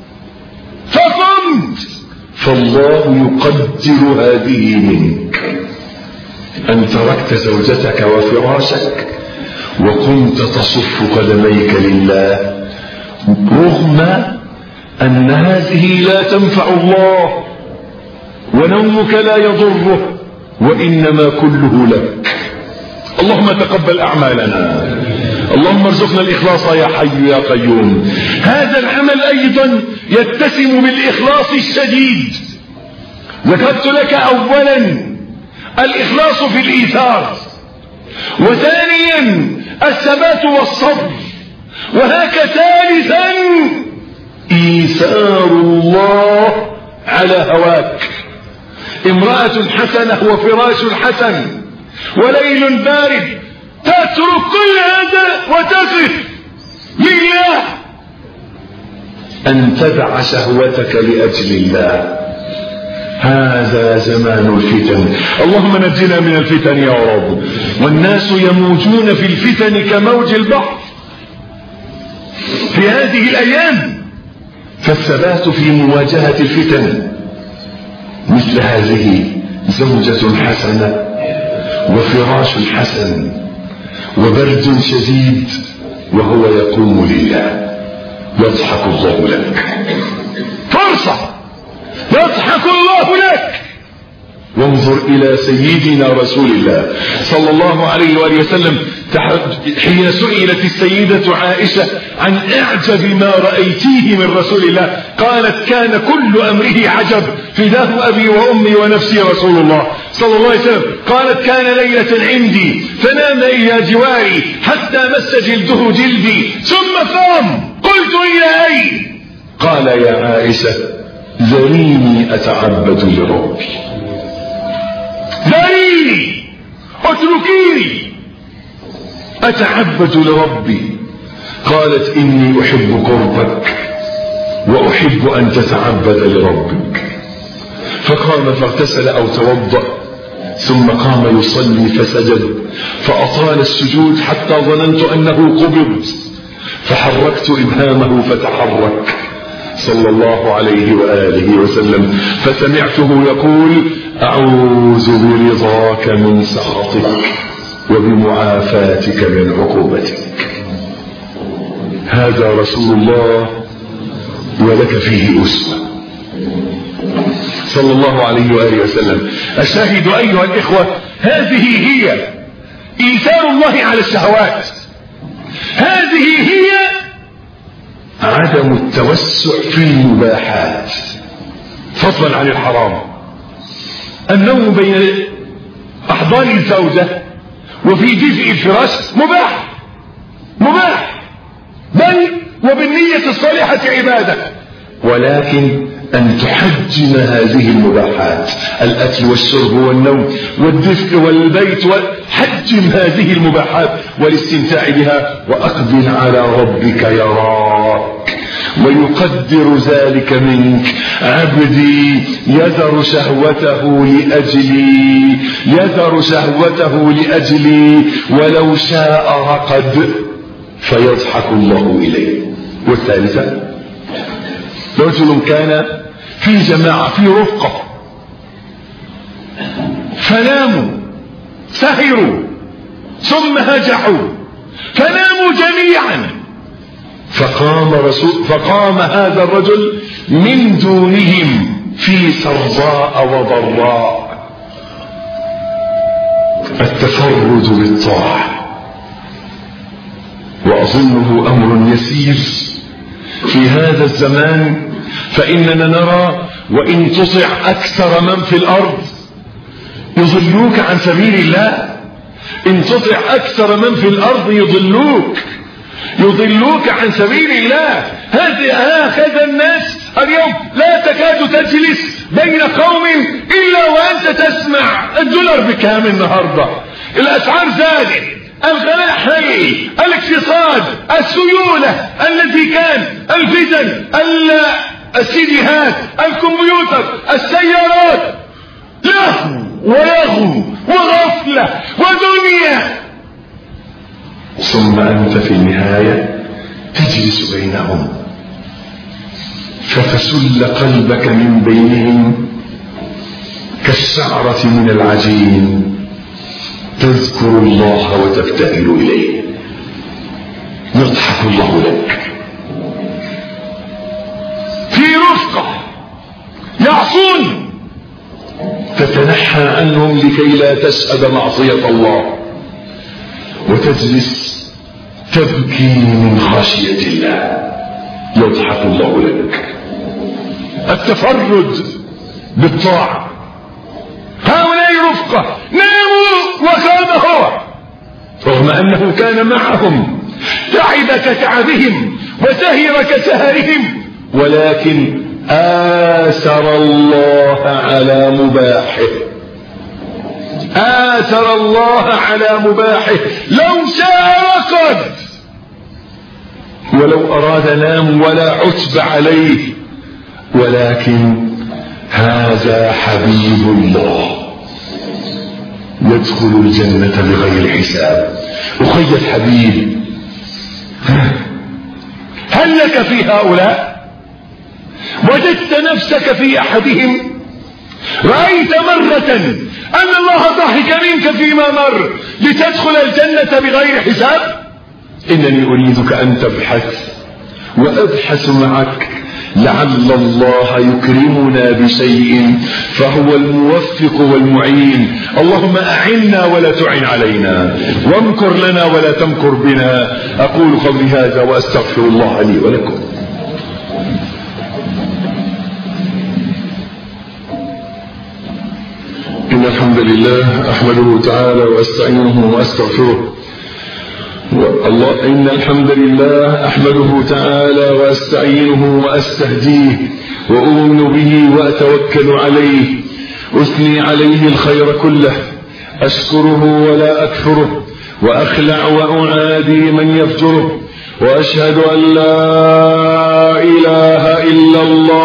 فقمت، فالله يقدر هذه منك. أن تركت زوجتك وفراشك وكنت تصف قدميك لله، رغم أن هذه لا تنفع الله ونومك لا يضره، وإنما كله لك. اللهم تقبل أعمالنا، اللهم ارزقنا الإخلاص يا حي يا قيوم. هذا العمل أيضا يتسم بالإخلاص الشديد. ذكرت لك أولا الإخلاص في الإيثار، وثانيا الثبات والصبر، وهك ثالثا إيثار الله على هواك. امرأة حسنة وفراش حسن وليل بارد، تترك كل هذا وتقف لله. أن تدع شهوتك لأجل الله. هذا زمان الفتن، اللهم نجنا من الفتن يا رب. والناس يموجون في الفتن كموج البحر في هذه الأيام، فالثبات في مواجهة الفتن مثل هذه: زوجة حسنة وفراش حسن وبرد شديد وهو يقوم لله. يضحك الله لك، فرصة يضحك الله لك. وانظر إلى سيدنا رسول الله صلى الله عليه وآله وسلم حين سئلت السيدة عائشة عن أعجب ما رأيتيه من رسول الله، قالت: كان كل أمره عجب، فداه أبي وأمي ونفسي رسول الله صلى الله عليه وسلم. قالت: كان ليلة عندي فنام إلى جواري حتى مس جلده جلدي ثم قام، قلت: إلى أين؟ قال يا عائشة ذريني أتعبد لربي، ذريني اتركيني أتعبد لربي. قالت إني أحب قربك وأحب أن تتعبد لربك. فقام فاغتسل أو توضأ ثم قام يصلي فسجد فأطال السجود حتى ظننت أنه قبض، فحركت إبهامه فتحرك صلى الله عليه وآله وسلم، فسمعته يقول أعوذ برضاك من سخطك وبمعافاتك من عقوبتك. هذا رسول الله ولك فيه أسوة صلى الله عليه وآله وسلم. الشاهد أيها الإخوة، هذه هي إيثار الله على الشهوات، هذه هي عدم التوسع في المباحات فضلا عن الحرام. النوم بين أحضان الزوجة وفي دفء الفراش مباح مباح، بل وبالنية الصالحة عبادة، ولكن أن تحجم هذه المباحات، الأكل والشرب والنوم والدفء والبيت، وحجم هذه المباحات والاستمتاع بها، وأقبل على ربك يراك ويقدر ذلك منك. عبدي يذر شهوته لأجلي، يذر شهوته لأجلي، ولو شاء رقد فيضحك الله إليه. والثالثة رجل كان في جماعة في رفقة فناموا سهروا ثم هجحوا فناموا جميعا، فقام رسول فقام هذا الرجل من دونهم في سرضاء وضراء. التفرد بالطاعة، وأظنه أمر يسير في هذا الزمان، فإننا نرى وإن تطع أكثر من في الأرض يضلوك عن سبيل الله. إن تطع أكثر من في الأرض يضلوك يضلوك عن سبيل الله. هكذا الناس اليوم لا تكاد تجلس بين قوم إلا وأنت تسمع الدولار بكام النهاردة، الأسعار زادت، الغلاء حي، الاقتصاد، السيولة، التي كان الفتن، السيديهات، الكمبيوتر، السيارات، لهو ولغو وغفلة ودنيا، ثم أنت في النهاية تجلس بينهم فتسل قلبك من بينهم كالشعرة من العجين، تذكر الله وتفتئل إليه، يضحك الله لك. في رفقة يعصون تتنحى عنهم لكي لا تشهد معصية الله، وتجلس تبكي من خشية الله، يضحك الله لك. التفرد بالطاعة، هؤلاء رفقة ناموا وقام هو رغم أنه كان معهم، تعب كتعبهم وسهر كسهرهم، ولكن آثر الله على مباحه، آثر الله على مباحه. لو شاء رقد، ولو أراد نام ولا عتب عليه، ولكن هذا حبيب الله يدخل الجنة بغير حساب. أخي الحبيب، هل لك في هؤلاء؟ وجدت نفسك في أحدهم؟ رأيت مرة أن الله ضحك منك فيما مر لتدخل الجنة بغير حساب؟ إنني أريدك أن تبحث وأبحث معك، لعل الله يكرمنا بشيء، فهو الموفق والمعين. اللهم أعنا ولا تعن علينا، وامكر لنا ولا تمكر بنا. أقول قولي هذا وأستغفر الله لي ولكم. إن الحمد لله أحمده تعالى وأستعينه وأستغفره، الله إن الحمد لله أحمده تعالى وأستعينه وأستهديه وأؤمن به وأتوكل عليه، أثني عليه الخير كله، أشكره ولا أكفره، وأخلع وأعادي من يفجره، وأشهد أن لا إله إلا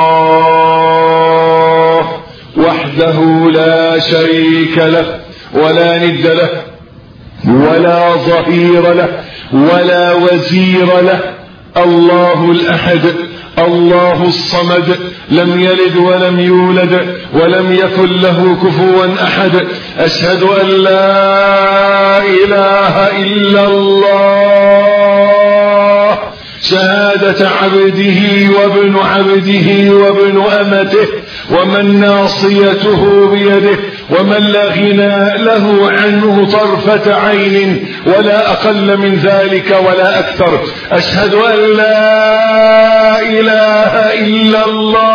الله وحده لا شريك له ولا ند له ولا ظهير له ولا وزير له، الله الأحد الله الصمد، لم يلد ولم يولد ولم يكن له كفوا أحد. أشهد أن لا إله إلا الله شهادة عبده وابن عبده وابن أمته، ومن ناصيته بيده، ومن لا غنى له عنه طرفة عين ولا أقل من ذلك ولا أكثر. أشهد أن لا إله إلا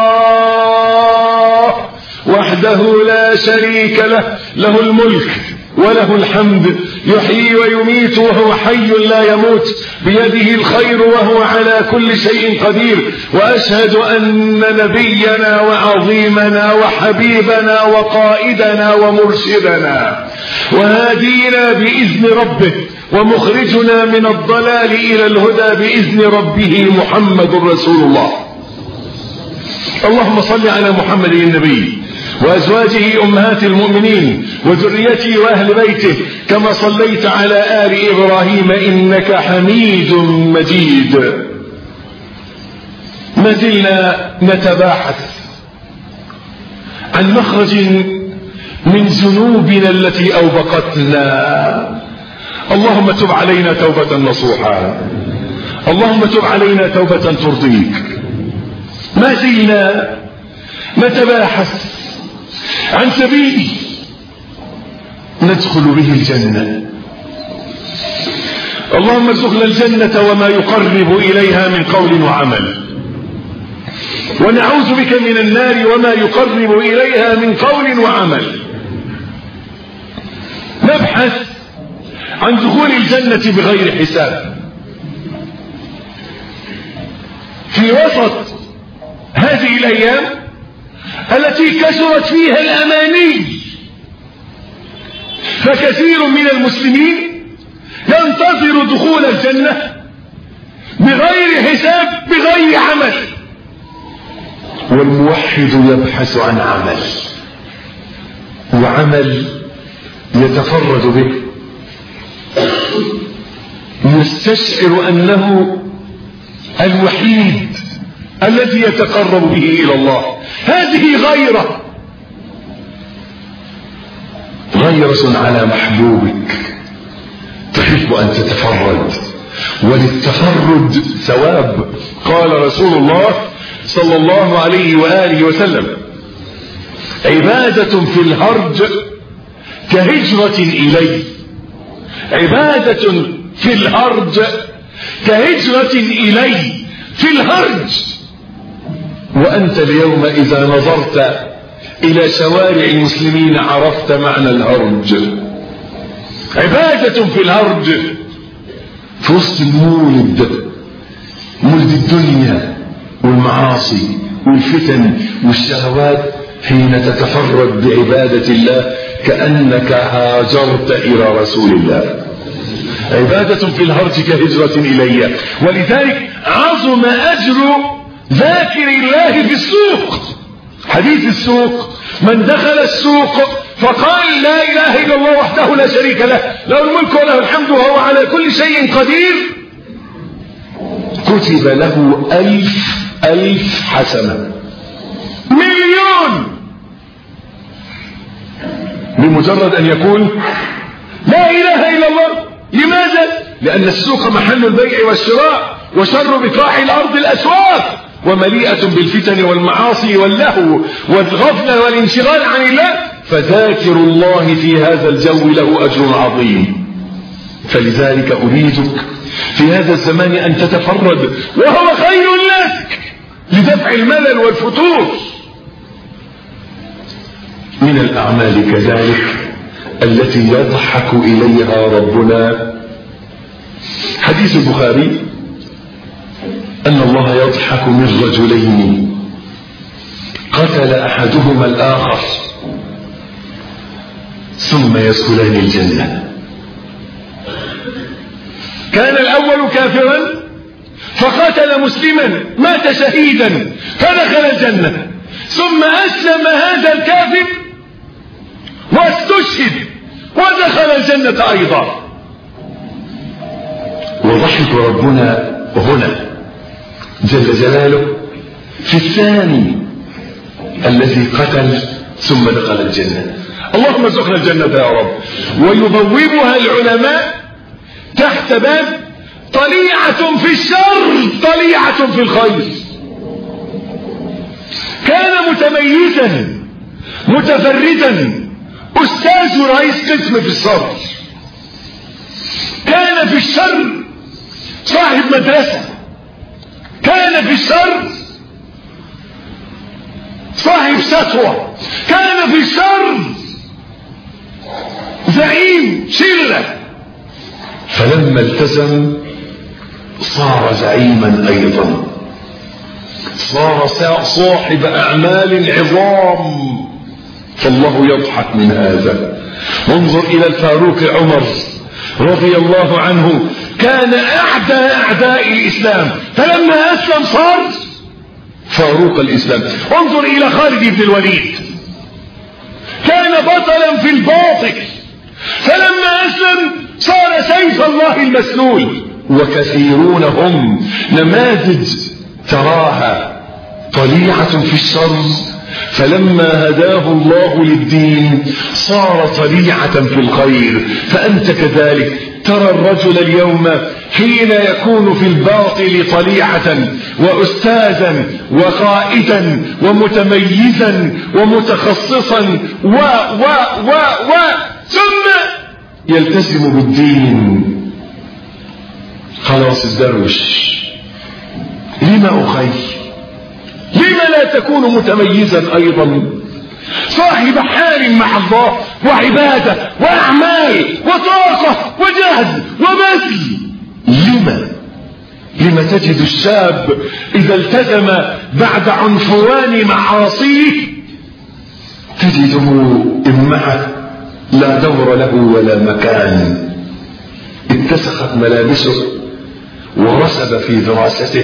الله وحده لا شريك له، له الملك وله الحمد، يحيي ويميت وهو حي لا يموت، بيده الخير وهو على كل شيء قدير. وأشهد أن نبينا وعظيمنا وحبيبنا وقائدنا ومرشدنا وهادينا بإذن ربه ومخرجنا من الضلال إلى الهدى بإذن ربه محمد رسول الله. اللهم صل على محمد النبي وأزواجه أمهات المؤمنين وذريته وأهل بيته كما صليت على آل إبراهيم إنك حميد مجيد. ما زلنا نتباحث عن مخرج من ذنوبنا التي أوبقتنا. اللهم تب علينا توبة نصوحا، اللهم تب علينا توبة ترضيك. ما زلنا نتباحث عن سبيل ندخل به الجنة. اللهم ارزقنا الجنة وما يقرب إليها من قول وعمل، ونعوذ بك من النار وما يقرب إليها من قول وعمل. نبحث عن دخول الجنة بغير حساب. في وسط هذه الأيام التي كثرت فيها الأماني، فكثير من المسلمين ينتظر دخول الجنة بغير حساب بغير عمل، والموحد يبحث عن عمل، وعمل يتفرد به، يستشعر أنه الوحيد الذي يتقرب به إلى الله. هذه غيرة غيرة على محبوبك، تحب أن تتفرد، وللتفرد ثواب. قال رسول الله صلى الله عليه وآله وسلم: عبادة في الهرج كهجرة إلي. عبادة في الهرج كهجرة إلي. في الهرج، وأنت اليوم إذا نظرت إلى شوارع المسلمين عرفت معنى الهرج. عبادة في الهرج، في وسط المولد، مولد الدنيا والمعاصي والفتن والشهوات، حين تتفرد بعبادة الله كأنك هاجرت إلى رسول الله. عبادة في الهرج كهجرة إلي. ولذلك عظم أجر ذاكر الله في السوق. حديث السوق: من دخل السوق فقال لا إله إلا الله وحده لا شريك له، له الملك وله الحمد وهو على كل شيء قدير، كتب له ألف ألف حسنة، مليون، بمجرد أن يقول لا إله إلا الله. لماذا؟ لأن السوق محل البيع والشراء، وشر بقاع الأرض الأسواق، ومليئة بالفتن والمعاصي واللهو والغفلة والانشغال عن الله، فذاكر الله في هذا الجو له أجر عظيم. فلذلك أريدك في هذا الزمان أن تتفرد، وهو خير لك لدفع الملل والفتور. من الأعمال كذلك التي يضحك إليها ربنا حديث البخاري أن الله يضحك من رجلين قتل أحدهما الآخر ثم يدخلان الجنة. كان الأول كافرا فقتل مسلما مات شهيدا فدخل الجنة، ثم أسلم هذا الكافر واستشهد ودخل الجنة أيضا. وضحك ربنا هنا جل جلاله في الثاني الذي قتل ثم دخل الجنة. اللهم ارزقنا الجنة يا رب. ويبوبها العلماء تحت باب طليعة في الشر طليعة في الخير. كان متميزا متفردا أستاذ رئيس قسم في الشر. كان في الشر صاحب مدرسة. كان في الشر صاحب ستوى. كان في الشر زعيم شلة. فلما التزم صار زعيما أيضا، صار صاحب أعمال عظام. فالله يضحك من هذا. وانظر إلى الفاروق عمر رضي الله عنه، كان أعدى أعداء الإسلام، فلما أسلم صار فاروق الإسلام. انظر إلى خالد بن الوليد، كان بطلا في الباطل، فلما أسلم صار سيف الله المسلول. وكثيرون هم نماذج تراها طليعة في الشر، فلما هداه الله للدين صار طليعة في الخير. فأنت كذلك ترى الرجل اليوم حين يكون في الباطل طليعة وأستاذا وقائدا ومتميزا ومتخصصا و و و و ثم يلتزم بالدين. خلاص الدروش. لما أخي؟ لما لا تكون متميزا أيضا صاحب حال مع الله وعبادة وأعمال وطاقة وجهد وبذل؟ لما لما تجد الشاب إذا التزم بعد عنفوان معاصيه تجده إمعة لا دور له ولا مكان، اتسخت ملابسه ورسب في دراسته.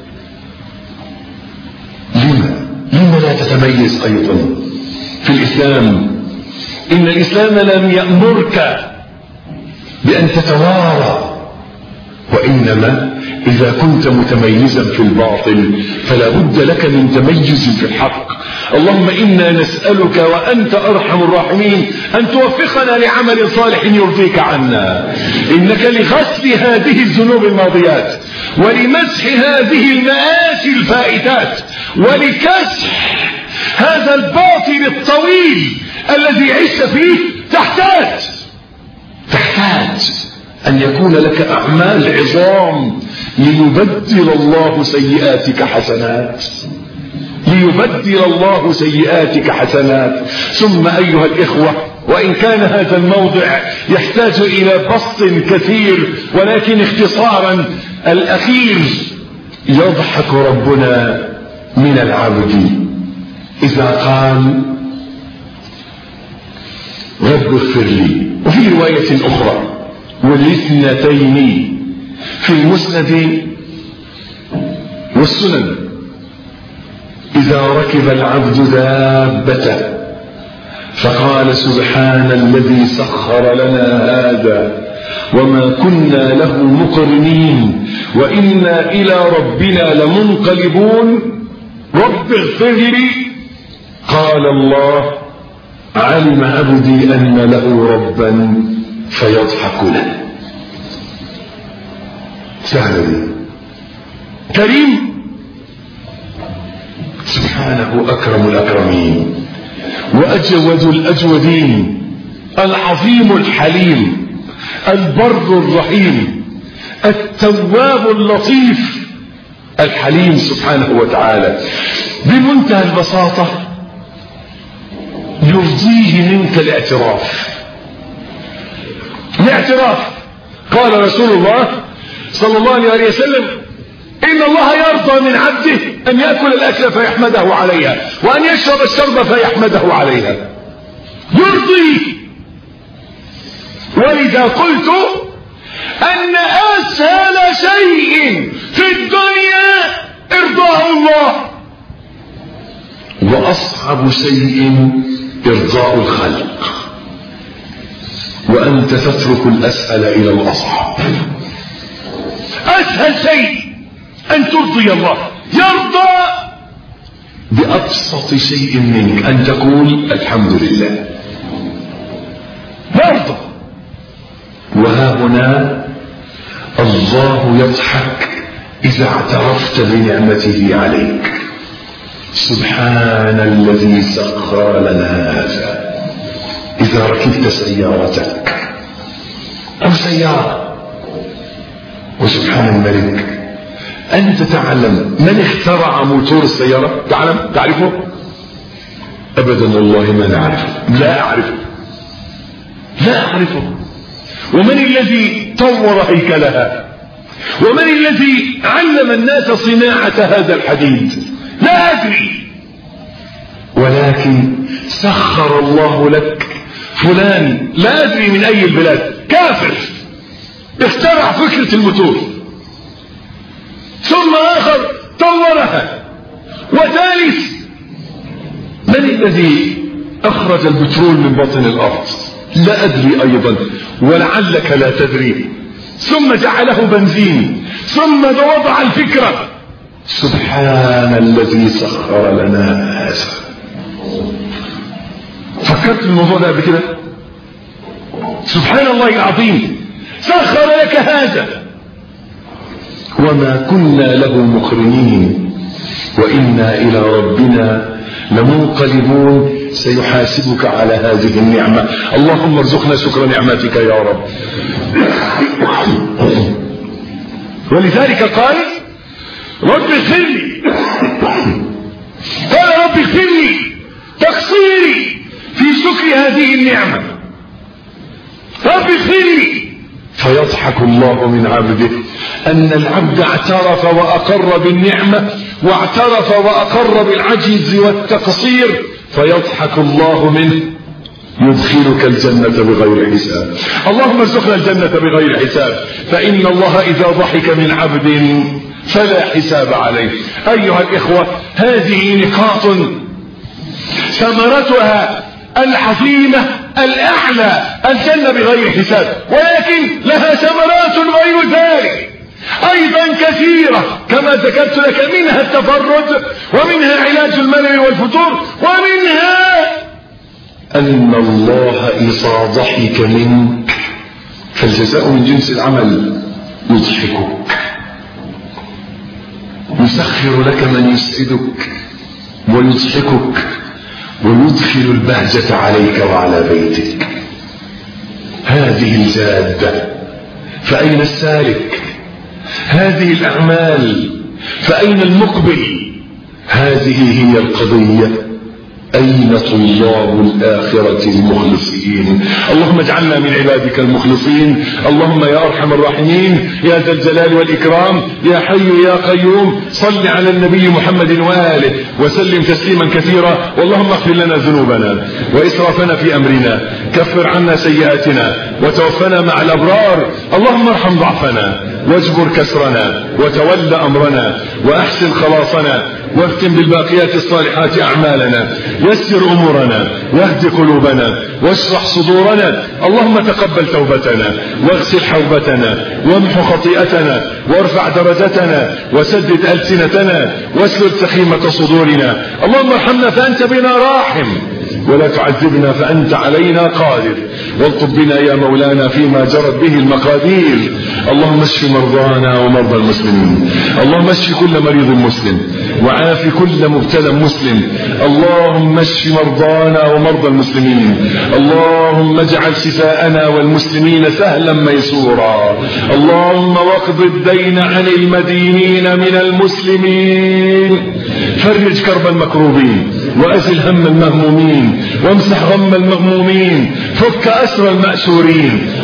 لما لما لا تتميز أيضا في الإسلام؟ إن الإسلام لم يأمرك بأن تتوارى، وإنما إذا كنت متميزا في الباطل فلا بد لك من تميز في الحق. اللهم إنا نسألك وأنت أرحم الراحمين أن توفقنا لعمل صالح يرضيك عنا، إنك لغسل هذه الذنوب الماضيات ولمسح هذه المآسي الفائتات ولكسح هذا الباطل الطويل الذي عشت فيه تحتاج تحتاج أن يكون لك أعمال عظام ليبدل الله سيئاتك حسنات ليبدل الله سيئاتك حسنات. ثم أيها الإخوة، وإن كان هذا الموضع يحتاج إلى بسط كثير ولكن اختصارا الأخير، يضحك ربنا من العبد إذا قال رب اغفر لي. وفي رواية أخرى والاثنتين في المسند والسنن، إذا ركب العبد دابته فقال سبحان الذي سخر لنا هذا وما كنا له مقرنين وإنا إلى ربنا لمنقلبون رب اغفر لي، قال الله علم عبدي أن له ربا فيضحك له. سهل كريم سبحانه أكرم الأكرمين وأجود الأجودين، العظيم الحليم، البر الرحيم، التواب اللطيف الحليم سبحانه وتعالى. بمنتهى البساطة يرضيه منك الاعتراف. الاعتراف قال رسول الله صلى الله عليه وسلم إن الله يرضى من عبده أن يأكل الأكل فيحمده عليها وأن يشرب الشرب فيحمده عليها، يرضي. ولذا قلت أن أسهل شيء في الدنيا إرضاء الله، وأصعب شيء إرضاء الخلق، وأنت تترك الأسهل إلى الأصعب. أسهل شيء أن ترضي الله، يرضى بأبسط شيء منك، أن تقول الحمد لله، يرضى. وها هنا الله يضحك إذا اعترفت بنعمته عليك. سبحان الذي سخر لنا هذا. إذا ركبت سيارتك أو سيارة، وسبحان الملك، أنت تعلم من اخترع موتور السيارة؟ تعلم؟ تعرفه؟ أبدا والله ما نعرفه، لا أعرفه، لا أعرفه. ومن الذي طور هيكلها؟ ومن الذي علم الناس صناعة هذا الحديد؟ لا أدري، ولكن سخر الله لك فلان لا أدري من أي البلاد، كافر، اخترع فكرة الموتور، ثم آخر طورها، وثالث من الذي أخرج البترول من باطن الأرض؟ لا أدري أيضا، ولعلك لا تدري، ثم جعله بنزين، ثم وضع الفكرة. سبحان الذي سخر لنا هذا. فكرت في الموضوع ده قبل كده؟ سبحان الله العظيم، سخر لك هذا، وما كنا له مقرنين وإنا إلى ربنا لمنقلبون. سيحاسبك على هذه النعمة. اللهم ارزقنا شكر نعمتك يا رب. ولذلك قال رب اغفر لي، قال رب اغفر لي تقصيري في شكر هذه النعمة، رب اغفر لي. فيضحك الله من عبده، أن العبد اعترف وأقر بالنعمة، واعترف وأقر بالعجز والتقصير، فيضحك الله منه، يدخلك الجنة بغير حساب. اللهم ارزقنا الجنة بغير حساب، فإن الله إذا ضحك من عبد فلا حساب عليه. أيها الإخوة، هذه نقاط ثمرتها العظيمة الأعلى الجنة بغير حساب، ولكن لها ثمرات غير ذلك أيضا كثيرة كما ذكرت لك، منها التفرد، ومنها علاج الملل والفتور، ومنها أن الله إذا ضحك منك فالجزاء من جنس العمل، يضحكك، يسخر لك من يسعدك ويضحكك، ويدخل البهجة عليك وعلى بيتك. هذه الجادة، فأين السالك؟ هذه الأعمال، فأين المقبل؟ هذه هي القضية. أين طلاب الآخرة المخلصين؟ اللهم اجعلنا من عبادك المخلصين. اللهم يا أرحم الراحمين، يا ذا الجلال والإكرام، يا حي يا قيوم، صل على النبي محمد وآله وسلم تسليما كثيرا. واللهم اغفر لنا ذنوبنا وإسرافنا في أمرنا، كفر عنا سيئاتنا وتوفنا مع الأبرار. اللهم ارحم ضعفنا واجبر كسرنا وتول أمرنا وأحسن خلاصنا، واختم بالباقيات الصالحات أعمالنا، يسر أمورنا، واهد قلوبنا، واشرح صدورنا. اللهم تقبل توبتنا، واغسل حوبتنا، وامحو خطيئتنا، وارفع درجتنا، وسدد ألسنتنا، واسلل سخيمة صدورنا. اللهم ارحمنا فأنت بنا راحم، ولا تعذبنا فأنت علينا قادر. والطب بنا يا مولانا فيما جرت به المقادير. اللهم اشف مرضانا ومرضى المسلمين، اللهم اشف كل مريض مسلم، وعاف كل مبتلى مسلم. اللهم اشف مرضانا ومرضى المسلمين. اللهم اجعل شفاءنا والمسلمين سهلا ميسورا. اللهم واقض الدين عن المدينين من المسلمين. فرج كرب المكروبين، وأزل هم المهمومين، وامسح غم المغمومين، فك أسر المأسورين.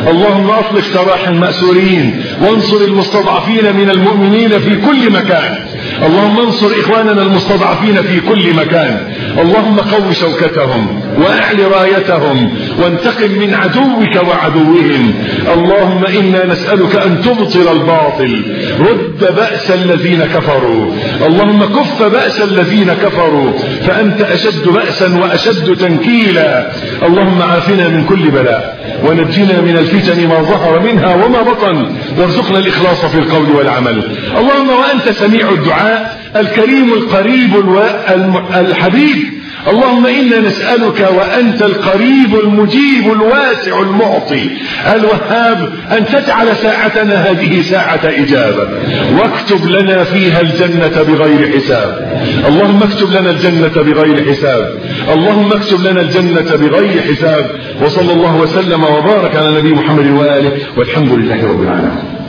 اللهم اطلق سراح المأسورين وانصر المستضعفين من المؤمنين في كل مكان. اللهم انصر اخواننا المستضعفين في كل مكان. اللهم قو شوكتهم واعل رايتهم وانتقم من عدوك وعدوهم. اللهم انا نسألك ان تبطل الباطل، رد بأس الذين كفروا. اللهم كف بأس الذين كفروا فانت اشد بأسا واشد تنكيلا. اللهم عافنا من كل بلاء ونجنا من الفتن ما ظهر منها وما بطن، وارزقنا الإخلاص في القول والعمل. اللهم وأنت سميع الدعاء الكريم القريب الحبيب. اللهم إنا نسألك وأنت القريب المجيب الواسع المعطي الوهاب أن تجعل ساعتنا هذه ساعة إجابة، واكتب لنا فيها الجنة بغير حساب. اللهم اكتب لنا الجنة بغير حساب. اللهم اكتب لنا الجنة بغير حساب. وصلى الله وسلم وبارك على نبي محمد وآله، والحمد لله رب العالمين.